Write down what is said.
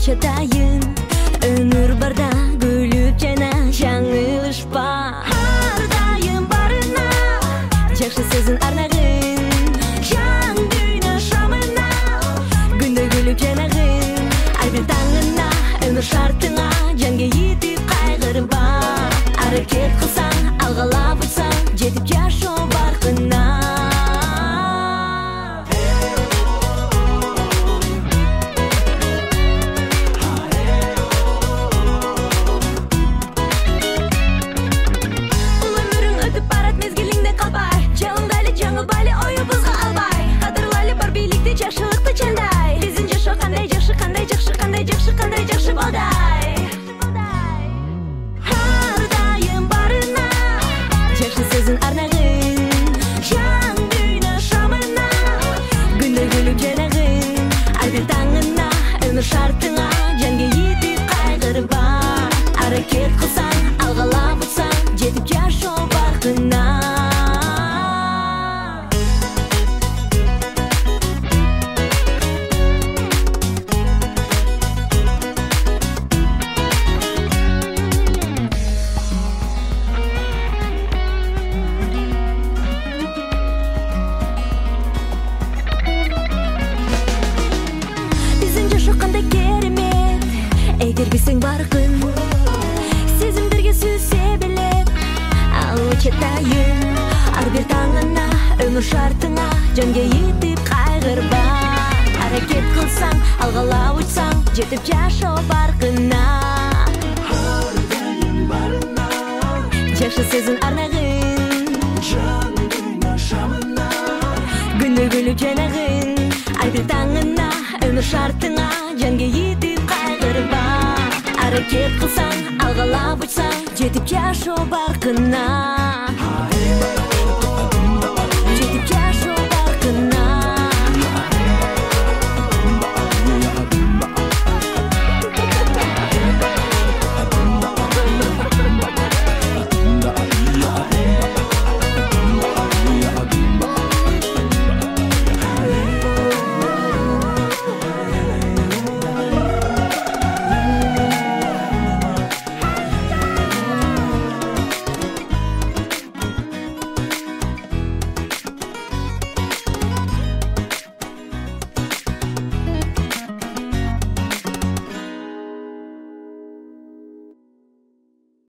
чатайын өмүр барда күлүп жана жаңылышпа ар дайым барына жакшы сөзүн арнагын жан дүйнө шамына күндө күлүп жанагын ар бир таңына өмүр шартыңа жанга етип кайгырба аракет кылсаң алгалап учсаң жетип жашоо баркына шартыңа жанга етип кайгырба аракет кылсаң алгалап учсаң жетип жашоо баркына кандай керемет эгер билсең баркын сезимдерге сүйсө билет ал чатайын ар бир таңына өмүр шартыңа жанга етип кайгырба аракет кылсаң алгалап учсаң жетип жашоо баркына ар дайым барына жакшы сөзүн арнагын жан дүйнө шамына күндө күлүп жанагын ар бир таңына өмүр шартыңа жанга етип кайгырба аракет кылсаң алгалап учсаң жетип жашоо баркына